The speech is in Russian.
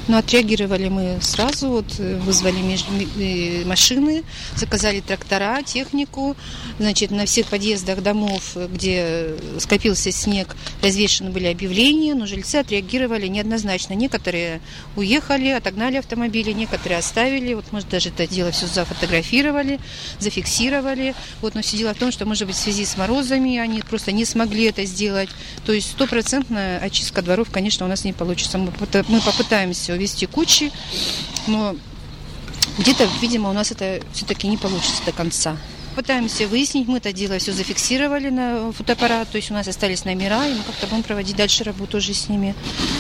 Но отреагировали мы сразу, вызвали машины, заказали трактора, технику. Значит, на всех подъездах домов, где скопился снег, развешаны были объявления, но жильцы отреагировали неоднозначно. Некоторые уехали, отогнали автомобили, некоторые оставили. Мы даже это дело все зафотографировали, зафиксировали. Но все дело в том, что, может быть, в связи с морозами они просто не смогли это сделать. То есть 100% очистка дворов, конечно, у нас не получится. Мы попытаемся увести кучи, но где-то, видимо, у нас это все-таки не получится до конца. Пытаемся выяснить, мы это дело все зафиксировали на фотоаппарат, то есть у нас остались номера, и мы как-то будем проводить дальше работу уже с ними.